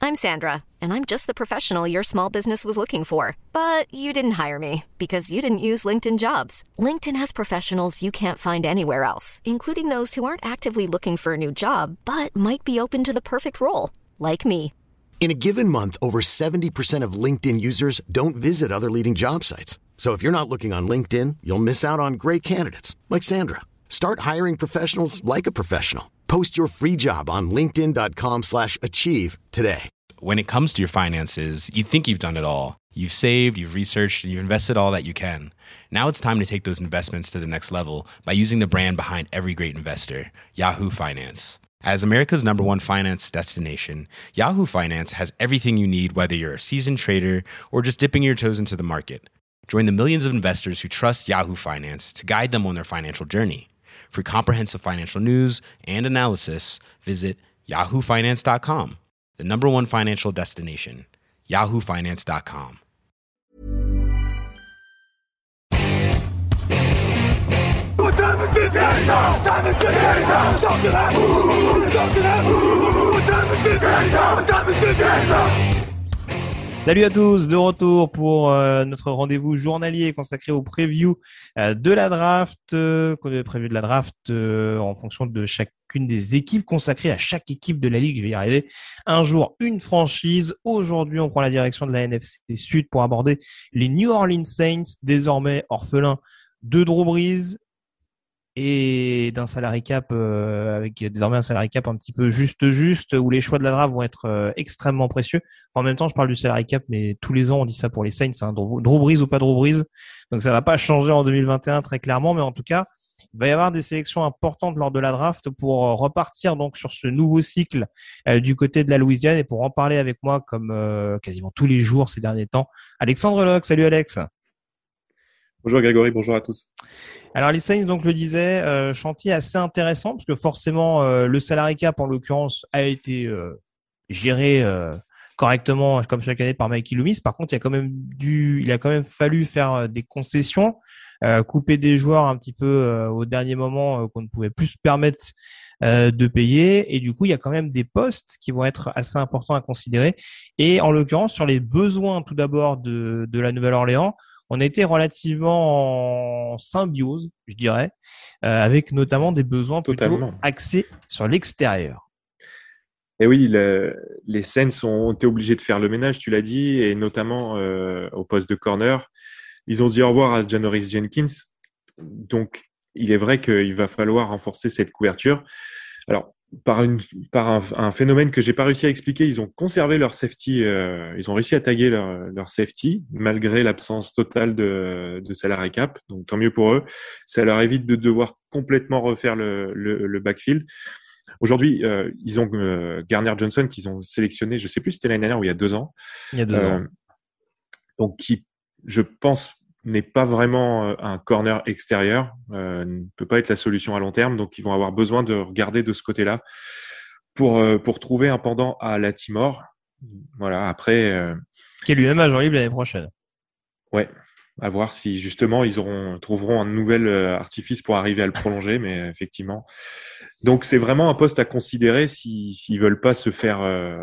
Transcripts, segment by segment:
I'm Sandra, and I'm just the professional your small business was looking for. But you didn't hire me because you didn't use LinkedIn Jobs. LinkedIn has professionals you can't find anywhere else, including those who aren't actively looking for a new job, but might be open to the perfect role, like me. In a given month, over 70% of LinkedIn users don't visit other leading job sites. So if you're not looking on LinkedIn, you'll miss out on great candidates like Sandra. Start hiring professionals like a professional. Post your free job on linkedin.com/achieve today. When it comes to your finances, you think you've done it all. You've saved, you've researched, and you've invested all that you can. Now it's time to take those investments to the next level by using the brand behind every great investor, Yahoo Finance. As America's #1 finance destination, Yahoo Finance has everything you need, whether you're a seasoned trader or just dipping your toes into the market. Join the millions of investors who trust Yahoo Finance to guide them on their financial journey. For comprehensive financial news and analysis, visit yahoofinance.com, the #1 financial destination, yahoofinance.com. Salut à tous, de retour pour notre rendez-vous journalier consacré au preview de la draft, en fonction de chacune des équipes, consacré à chaque équipe de la ligue. Je vais y arriver. Un jour, une franchise. Aujourd'hui, on prend la direction de la NFC Sud pour aborder les New Orleans Saints, désormais orphelins de Drew Brees et d'un salary cap avec désormais un salary cap un petit peu juste où les choix de la draft vont être extrêmement précieux. En même temps, je parle du salary cap, mais tous les ans on dit ça pour les Saints, hein, Drew Brees ou pas Drew Brees. Donc ça va pas changer en 2021 très clairement, mais en tout cas, il va y avoir des sélections importantes lors de la draft pour repartir donc sur ce nouveau cycle du côté de la Louisiane. Et pour en parler avec moi comme quasiment tous les jours ces derniers temps, Alexandre Locke. Salut Alex. Bonjour Grégory, bonjour à tous. Alors les Saints, donc je le disais, chantier assez intéressant parce que forcément le salary cap en l'occurrence a été géré correctement comme chaque année par Mikey Loomis. Par contre, il a quand même fallu faire des concessions, couper des joueurs un petit peu au dernier moment qu'on ne pouvait plus se permettre de payer, et du coup il y a quand même des postes qui vont être assez importants à considérer. Et en l'occurrence sur les besoins tout d'abord de la Nouvelle-Orléans, on a été relativement en symbiose, je dirais, avec notamment des besoins plutôt axés sur l'extérieur. Et oui, les Saints ont été obligés de faire le ménage, tu l'as dit, et notamment au poste de corner. Ils ont dit au revoir à Janoris Jenkins. Donc, il est vrai qu'il va falloir renforcer cette couverture. Alors, par un phénomène que j'ai pas réussi à expliquer, ils ont conservé leur safety, ils ont réussi à taguer leur safety malgré l'absence totale de salary cap. Donc tant mieux pour eux. Ça leur évite de devoir complètement refaire le backfield. Aujourd'hui, ils ont Garner Johnson qu'ils ont sélectionné, je sais plus si c'était l'année dernière ou il y a 2 ans. Il y a 2 ans. Donc qui, je pense, n'est pas vraiment un corner extérieur, ne peut pas être la solution à long terme, donc ils vont avoir besoin de regarder de ce côté-là pour trouver un pendant à Latimore. Voilà, après qui est lui-même agent libre l'année prochaine. Ouais, à voir si justement ils trouveront un nouvel artifice pour arriver à le prolonger, mais effectivement. Donc c'est vraiment un poste à considérer s'ils veulent pas se faire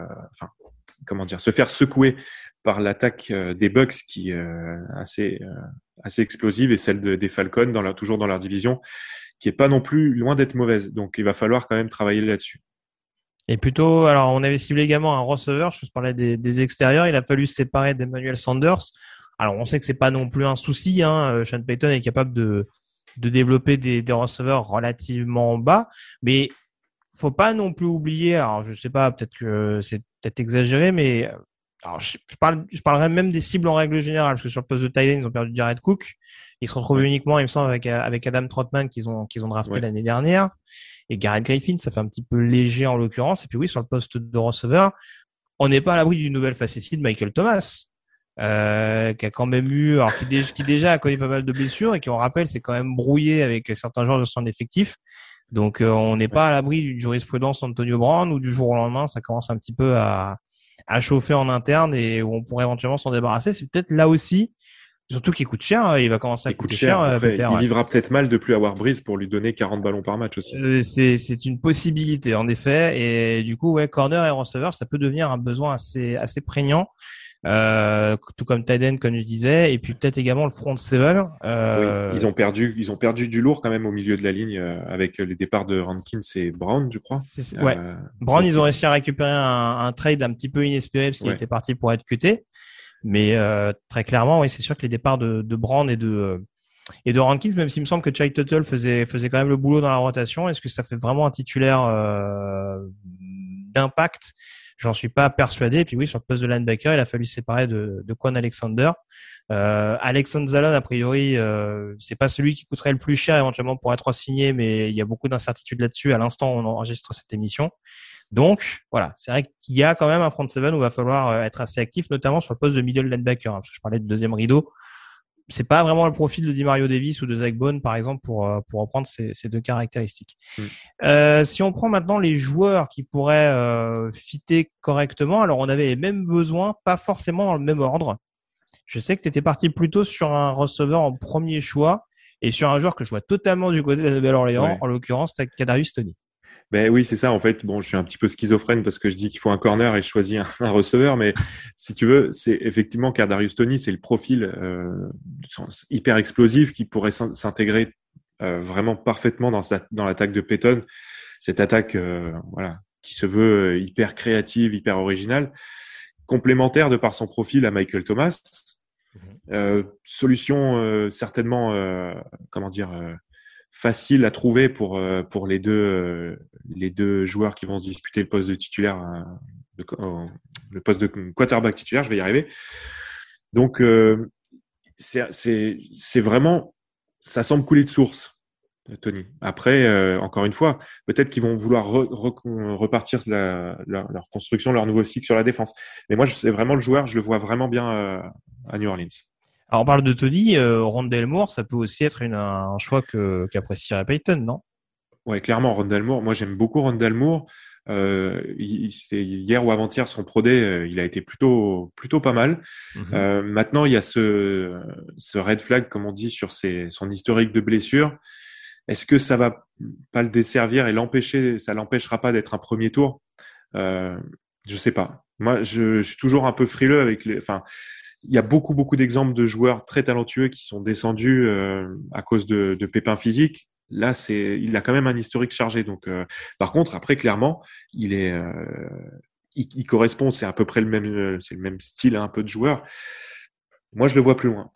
se faire secouer par l'attaque des Bucks qui est assez explosive, et celle des Falcons toujours dans leur division, qui est pas non plus loin d'être mauvaise. Donc il va falloir quand même travailler là-dessus. Et plutôt, alors on avait ciblé également un receveur, je parlais des extérieurs, il a fallu se séparer d'Emmanuel Sanders. Alors on sait que c'est pas non plus un souci, hein. Sean Payton est capable de développer des receveurs relativement bas, mais faut pas non plus oublier, alors je sais pas, peut-être que c'est peut-être exagéré, mais alors je parlerais même des cibles en règle générale, parce que sur le poste de tight end, ils ont perdu Jared Cook. Ils se retrouvent uniquement, il me semble, avec Adam Trotman qu'ils ont drafté l'année dernière. Et Garrett Griffin, ça fait un petit peu léger en l'occurrence. Et puis oui, sur le poste de receveur, on n'est pas à l'abri d'une nouvelle facétie de Michael Thomas, qui a quand même eu, alors qui déjà a connu pas mal de blessures et qui, on rappelle, s'est quand même brouillé avec certains joueurs de son effectif. Donc on n'est pas à l'abri d'une jurisprudence Antonio Brown où du jour au lendemain, ça commence un petit peu à chauffer en interne et où on pourrait éventuellement s'en débarrasser. C'est peut-être là aussi Surtout qu'il coûte cher, il va commencer à Il coûte coûter cher. cher, Après, Pépère, il ouais. vivra peut-être mal de plus avoir Breeze pour lui donner 40 ballons par match aussi. C'est une possibilité, en effet. Et du coup, ouais, corner et receveur, ça peut devenir un besoin assez prégnant. Tout comme tight end, comme je disais. Et puis peut-être également le front seven. Oui, ils ont perdu du lourd quand même au milieu de la ligne avec les départs de Rankins et Brown, je crois. Ouais. Brown, Donc, ils ont réussi à récupérer un trade un petit peu inespéré parce qu'il ouais. était parti pour être cuté. Mais très clairement, oui, c'est sûr que les départs de Brown et de Rankins, même s'il me semble que Chai Tuttle faisait quand même le boulot dans la rotation, est-ce que ça fait vraiment un titulaire d'impact? J'en suis pas persuadé. Et puis oui, sur le poste de linebacker, il a fallu se séparer de Quan Alexander. Alexander Zalon, a priori, c'est pas celui qui coûterait le plus cher éventuellement pour être signé, mais il y a beaucoup d'incertitudes là-dessus à l'instant où on enregistre cette émission. Donc voilà, c'est vrai qu'il y a quand même un front seven où il va falloir être assez actif, notamment sur le poste de middle linebacker, hein, parce que je parlais de deuxième rideau. C'est pas vraiment le profil de DeMario Davis ou de Zach Bone, par exemple, pour reprendre ces deux caractéristiques. Si on prend maintenant les joueurs qui pourraient fitter correctement, alors on avait les mêmes besoins, pas forcément dans le même ordre. Je sais que tu étais parti plutôt sur un receveur en premier choix et sur un joueur que je vois totalement du côté de la Nouvelle-Orléans, Ouais. en l'occurrence, t'as Kadarius Toney. Ben oui, c'est ça. En fait, bon, je suis un petit peu schizophrène parce que je dis qu'il faut un corner et je choisis un receveur. Mais si tu veux, c'est effectivement Kadarius Toney, c'est le profil hyper explosif qui pourrait s'intégrer vraiment parfaitement dans l'attaque de Peyton. Cette attaque, voilà, qui se veut hyper créative, hyper originale, complémentaire de par son profil à Michael Thomas. Solution certainement, comment dire. Facile à trouver pour les deux joueurs qui vont se disputer le poste de titulaire, le poste de quarterback titulaire, je vais y arriver. Donc c'est vraiment, ça semble couler de source, Tony. Après, encore une fois, peut-être qu'ils vont vouloir repartir leur construction, leur nouveau cycle sur la défense. Mais moi, c'est vraiment le joueur, je le vois vraiment bien à New Orleans. Alors on parle de Tony, Rondale Moore, ça peut aussi être un choix qu'apprécierait Peyton, non? Ouais, clairement, Rondale Moore. Moi, j'aime beaucoup Rondale Moore. Hier ou avant-hier, son pro day, il a été plutôt pas mal. Maintenant, il y a ce red flag, comme on dit, sur son historique de blessure. Est-ce que ça va pas le desservir et ça l'empêchera pas d'être un premier tour? Je sais pas. Moi, je suis toujours un peu frileux enfin, il y a beaucoup d'exemples de joueurs très talentueux qui sont descendus à cause de pépins physiques. Là, il a quand même un historique chargé. Donc, par contre, après, clairement, il correspond. C'est à peu près c'est le même style, un peu de joueur. Moi, je le vois plus loin.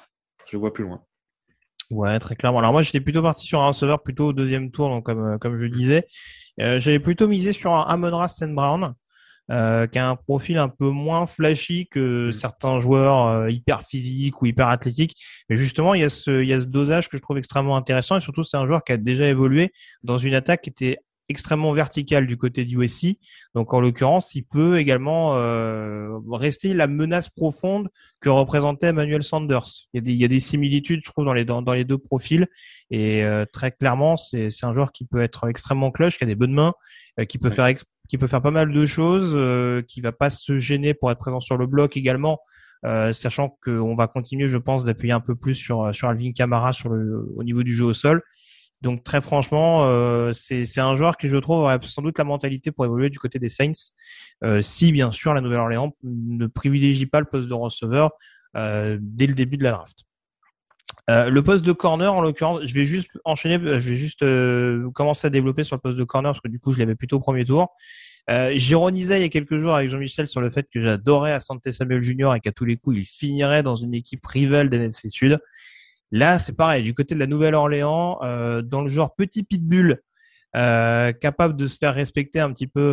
Ouais, très clairement. Alors moi, j'étais plutôt parti sur un receveur plutôt au deuxième tour, donc comme je disais, j'avais plutôt misé sur un Amon-Ra St. Brown. Qui a un profil un peu moins flashy que certains joueurs hyper physiques ou hyper athlétiques. Mais justement, il y a ce dosage que je trouve extrêmement intéressant et surtout, c'est un joueur qui a déjà évolué dans une attaque qui était extrêmement verticale du côté du USC. Donc, en l'occurrence, il peut également rester la menace profonde que représentait Emmanuel Sanders. Il y a des similitudes, je trouve, dans les deux profils. Et très clairement, c'est un joueur qui peut être extrêmement clutch, qui a des bonnes mains, qui peut faire pas mal de choses, qui va pas se gêner pour être présent sur le bloc également, sachant qu'on va continuer, je pense, d'appuyer un peu plus sur Alvin Kamara au niveau du jeu au sol. Donc très franchement, c'est un joueur qui, je trouve, aurait sans doute la mentalité pour évoluer du côté des Saints, si bien sûr la Nouvelle-Orléans ne privilégie pas le poste de receveur dès le début de la draft. Le poste de corner, en l'occurrence, je vais juste commencer à développer sur le poste de corner parce que du coup, je l'avais plutôt au premier tour. J'ironisais il y a quelques jours avec Jean-Michel sur le fait que j'adorais Asante Samuel Jr. et qu'à tous les coups, il finirait dans une équipe rivale d'NFC Sud. Là, c'est pareil, du côté de la Nouvelle-Orléans, dans le genre petit pitbull, capable de se faire respecter un petit peu,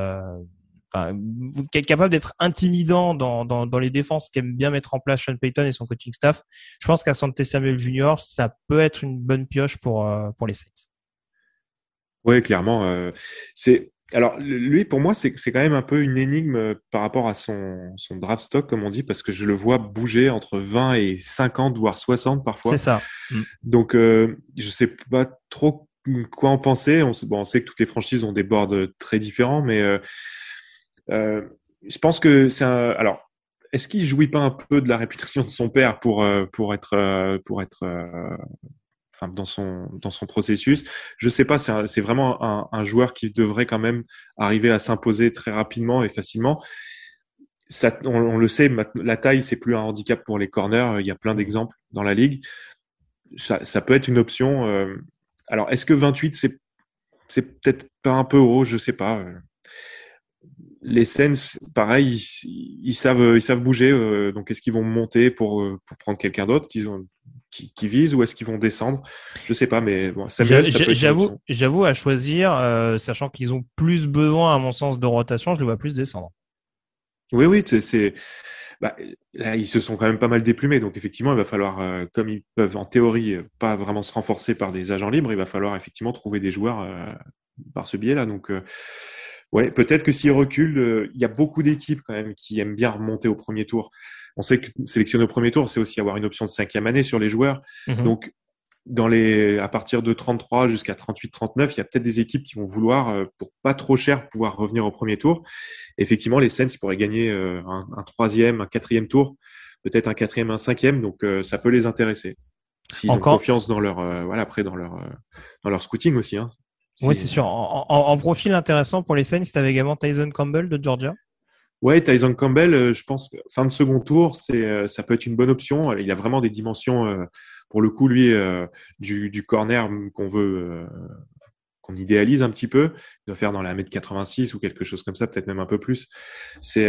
capable d'être intimidant dans les défenses qu'aime bien mettre en place Sean Payton et son coaching staff. Je pense qu'Asante Samuel Jr., ça peut être une bonne pioche pour les Saints. Oui, clairement. Alors, lui, pour moi, c'est quand même un peu une énigme par rapport à son draft stock, comme on dit, parce que je le vois bouger entre 20 et 50, voire 60 parfois. C'est ça. Donc, je sais pas trop quoi en penser. On sait que toutes les franchises ont des boards très différents, mais je pense que alors, est-ce qu'il jouit pas un peu de la réputation de son père pour enfin dans son processus? Je sais pas, c'est vraiment un joueur qui devrait quand même arriver à s'imposer très rapidement et facilement. Ça, on le sait, la taille, c'est plus un handicap pour les corners. Il y a plein d'exemples dans la ligue. Ça peut être une option. Alors, est-ce que 28, c'est peut-être pas un peu haut? Je sais pas. Les Sens, pareil, ils savent bouger. Donc, est-ce qu'ils vont monter pour prendre quelqu'un d'autre qui vise, ou est-ce qu'ils vont descendre? Je sais pas, mais bon, Samuel, ça peut être une option. J'avoue à choisir, sachant qu'ils ont plus besoin, à mon sens, de rotation, je les vois plus descendre. Oui, bah, là, ils se sont quand même pas mal déplumés. Donc, effectivement, il va falloir, comme ils peuvent en théorie pas vraiment se renforcer par des agents libres, il va falloir effectivement trouver des joueurs par ce biais-là. Donc, ouais, peut-être que s'ils reculent, il y a beaucoup d'équipes quand même qui aiment bien remonter au premier tour. On sait que sélectionner au premier tour, c'est aussi avoir une option de 5e année sur les joueurs. Donc, à partir de 33 jusqu'à 38, 39, il y a peut-être des équipes qui vont vouloir, pour pas trop cher, pouvoir revenir au premier tour. Effectivement, les Saints pourraient gagner un 3e, un 4e tour, peut-être un 4e, un 5e. Donc, ça peut les intéresser. S'ils ont confiance dans leur, après, dans leur scouting aussi, hein. Oui, c'est sûr. En profil intéressant pour les Saints, tu avais également Tyson Campbell de Georgia. Ouais, Tyson Campbell, je pense que fin de second tour, ça peut être une bonne option. Il a vraiment des dimensions, pour le coup, lui, du corner qu'on idéalise un petit peu. Il doit faire dans la 1m86 ou quelque chose comme ça, peut-être même un peu plus. C'est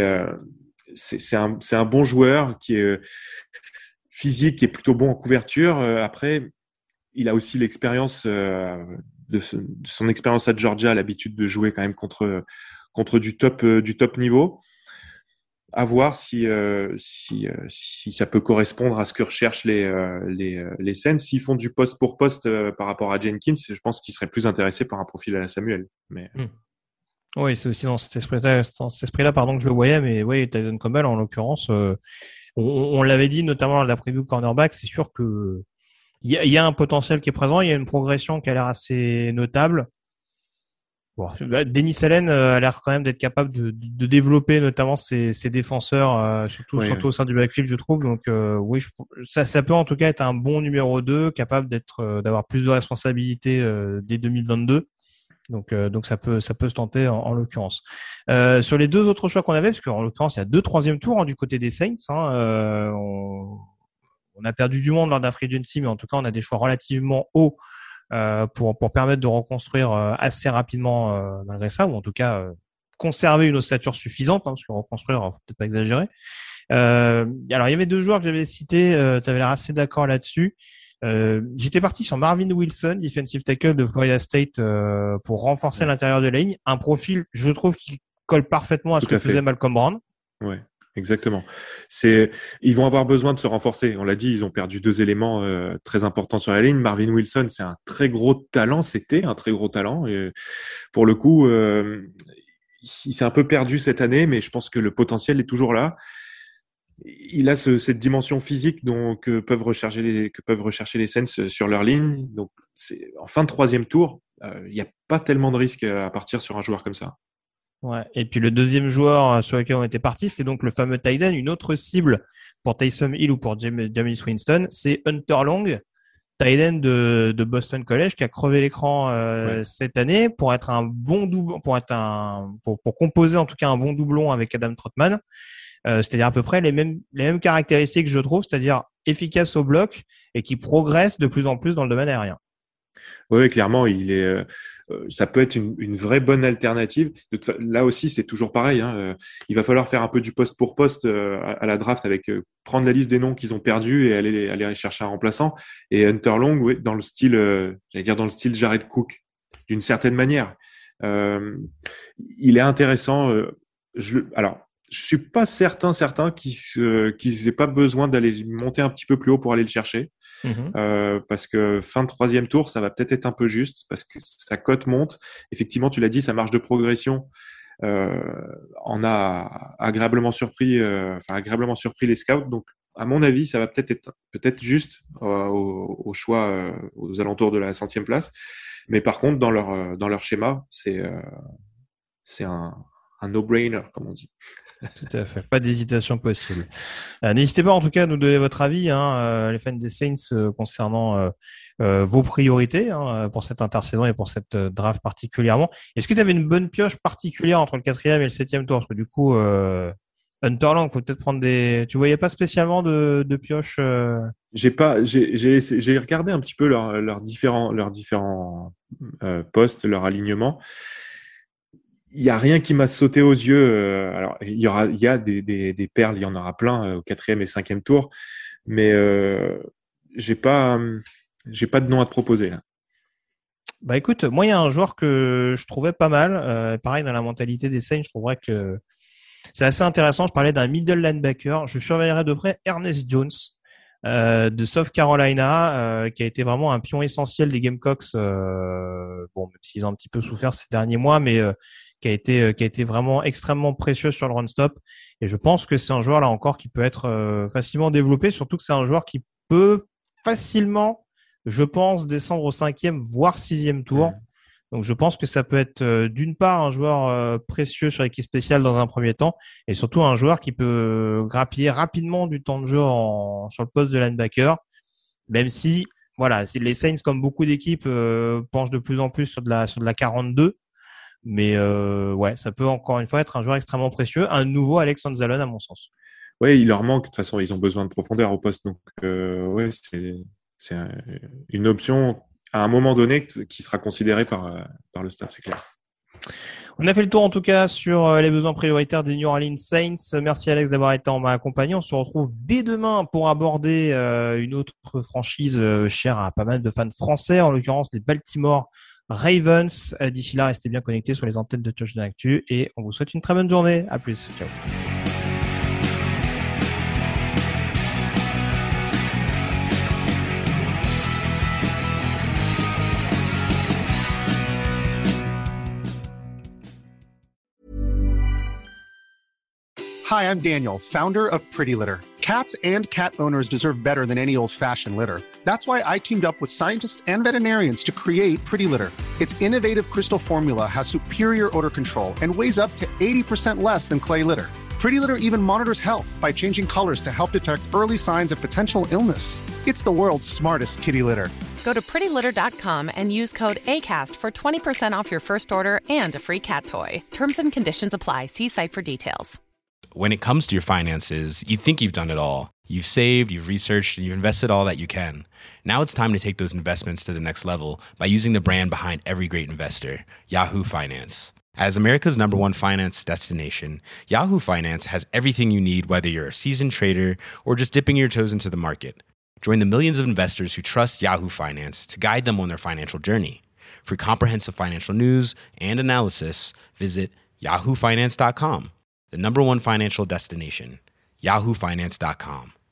un bon joueur qui est physique, qui est plutôt bon en couverture. Après, il a aussi l'expérience de son expérience à Georgia, l'habitude de jouer quand même contre du top niveau. À voir si ça peut correspondre à ce que recherchent les Saints. S'ils font du poste pour poste par rapport à Jenkins, je pense qu'ils seraient plus intéressés par un profil à la Samuel. Mais oui, c'est aussi dans cet esprit-là, pardon, que je le voyais. Mais oui, Tyson Campbell, en l'occurrence, on l'avait dit notamment dans la preview cornerback, c'est sûr que il y a un potentiel qui est présent, il y a une progression qui a l'air assez notable. Bon, Dennis Allen a l'air quand même d'être capable de développer notamment ses défenseurs, surtout au sein du backfield, je trouve. Donc oui, ça peut en tout cas être un bon numéro 2, capable d'avoir plus de responsabilités dès 2022. Donc ça peut se tenter en l'occurrence. Sur les deux autres choix qu'on avait, parce qu'en l'occurrence il y a 2 troisième tours du côté des Saints. On a perdu du monde lors d'un free agency, mais en tout cas on a des choix relativement hauts pour permettre de reconstruire assez rapidement malgré ça, ou en tout cas conserver une ossature suffisante, parce que reconstruire, faut peut-être pas exagérer. Alors il y avait 2 joueurs que j'avais cités, tu avais l'air assez d'accord là-dessus. J'étais parti sur Marvin Wilson, defensive tackle de Florida State, pour renforcer l'intérieur de la ligne. Un profil, je trouve, qui colle parfaitement à ce que faisait Malcolm Brown. Ouais. Exactement. Ils vont avoir besoin de se renforcer. On l'a dit, ils ont perdu 2 éléments très importants sur la ligne. Marvin Wilson, c'était un très gros talent. Et pour le coup, il s'est un peu perdu cette année, mais je pense que le potentiel est toujours là. Il a cette dimension physique que peuvent rechercher les Saints sur leur ligne. Donc, en fin de 3e tour, il n'y a pas tellement de risques à partir sur un joueur comme ça. Ouais. Et puis le deuxième joueur sur lequel on était parti, c'était donc le fameux tight end. Une autre cible pour Taysom Hill ou pour Jameis Winston, c'est Hunter Long, tight end de Boston College, qui a crevé l'écran cette année pour être un bon doublon, pour composer en tout cas un bon doublon avec Adam Trautman. C'est-à-dire à peu près les mêmes caractéristiques, je trouve, c'est-à-dire efficace au bloc et qui progresse de plus en plus dans le domaine aérien. Oui, clairement, ça peut être une vraie bonne alternative. Là aussi, c'est toujours pareil, hein. Il va falloir faire un peu du poste pour poste à la draft, avec prendre la liste des noms qu'ils ont perdus et aller chercher un remplaçant. Et Hunter Long, oui, dans le style, dans le style Jared Cook, d'une certaine manière. Il est intéressant. Alors, je suis pas certain qu'ils aient pas besoin d'aller monter un petit peu plus haut pour aller le chercher. Parce que fin de 3e tour, ça va peut-être être un peu juste, parce que sa cote monte. Effectivement, tu l'as dit, sa marge de progression en a agréablement surpris les scouts. Donc, à mon avis, ça va peut-être juste au choix aux alentours de la 100e place. Mais par contre, dans leur schéma, c'est un un no-brainer, comme on dit. Tout à fait, pas d'hésitation possible. N'hésitez pas en tout cas à nous donner votre avis, les fans des Saints, concernant vos priorités pour cette intersaison et pour cette draft particulièrement. Est-ce que tu avais une bonne pioche particulière entre le 4e et le 7e tour? Parce que du coup, Hunter Long, faut peut-être prendre des... Tu voyais pas spécialement de pioche J'ai regardé un petit peu leurs différents postes, leur alignement. Il y a rien qui m'a sauté aux yeux. Alors il y a des perles, il y en aura plein au 4e et 5e tour, mais j'ai pas de nom à te proposer là. Bah écoute, moi il y a un joueur que je trouvais pas mal. Pareil dans la mentalité des Saints, je trouverais que c'est assez intéressant. Je parlais d'un middle linebacker. Je surveillerai de près Ernest Jones de South Carolina, qui a été vraiment un pion essentiel des Gamecocks. Bon, même s'ils ont un petit peu souffert ces derniers mois, mais qui a été vraiment extrêmement précieux sur le run stop. Et je pense que c'est un joueur là encore qui peut être facilement développé, surtout que c'est un joueur qui peut facilement, je pense, descendre au 5e voire 6e tour. Donc je pense que ça peut être d'une part un joueur précieux sur l'équipe spéciale dans un premier temps, et surtout un joueur qui peut grappiller rapidement du temps de jeu sur le poste de linebacker, même si voilà, les Saints, comme beaucoup d'équipes, penchent de plus en plus sur de la 42. Mais ouais, ça peut encore une fois être un joueur extrêmement précieux, un nouveau Alex Anzalone à mon sens. Ouais, il leur manque, de toute façon, ils ont besoin de profondeur au poste, donc ouais, c'est une option à un moment donné qui sera considérée par le staff, c'est clair. On a fait le tour en tout cas sur les besoins prioritaires des New Orleans Saints. Merci Alex d'avoir été en ma compagnie. On se retrouve dès demain pour aborder une autre franchise chère à pas mal de fans français, en l'occurrence les Baltimore Ravens. D'ici là, restez bien connectés sur les antennes de Touchdown Actu et on vous souhaite une très bonne journée. À plus. Ciao. Hi, I'm Daniel, founder of Pretty Litter. Cats and cat owners deserve better than any old-fashioned litter. That's why I teamed up with scientists and veterinarians to create Pretty Litter. Its innovative crystal formula has superior odor control and weighs up to 80% less than clay litter. Pretty Litter even monitors health by changing colors to help detect early signs of potential illness. It's the world's smartest kitty litter. Go to prettylitter.com and use code ACAST for 20% off your first order and a free cat toy. Terms and conditions apply. See site for details. When it comes to your finances, you think you've done it all. You've saved, you've researched, and you've invested all that you can. Now it's time to take those investments to the next level by using the brand behind every great investor, Yahoo Finance. As America's #1 finance destination, Yahoo Finance has everything you need, whether you're a seasoned trader or just dipping your toes into the market. Join the millions of investors who trust Yahoo Finance to guide them on their financial journey. For comprehensive financial news and analysis, visit yahoofinance.com. The #1 financial destination, yahoofinance.com.